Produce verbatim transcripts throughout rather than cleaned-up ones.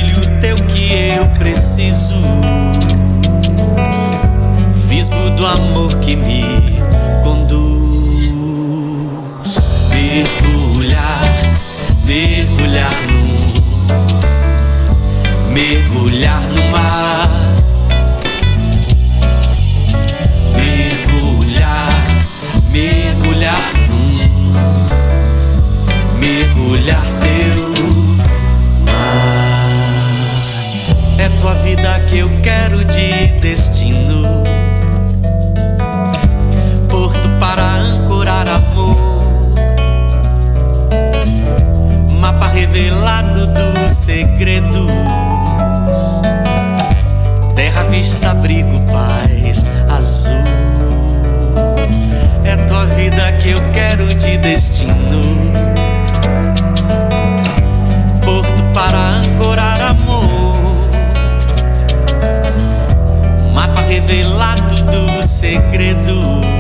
brilho teu que eu preciso, fisgo do amor que me conduz. Mergulhar, mergulhar no, mergulhar no mar. Mergulhar, mergulhar no, mergulhar teu mar. É tua vida que eu quero de destino, porto para ancorar amor, mapa revelado dos segredos, terra vista, abrigo, paz azul. É tua vida que eu quero de destino, porto para ancorar amor, mapa revelado dos segredos,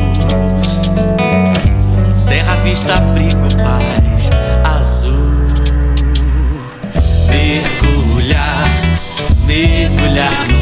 terra vista, abrigo, paz azul. Mergulhar, mergulhar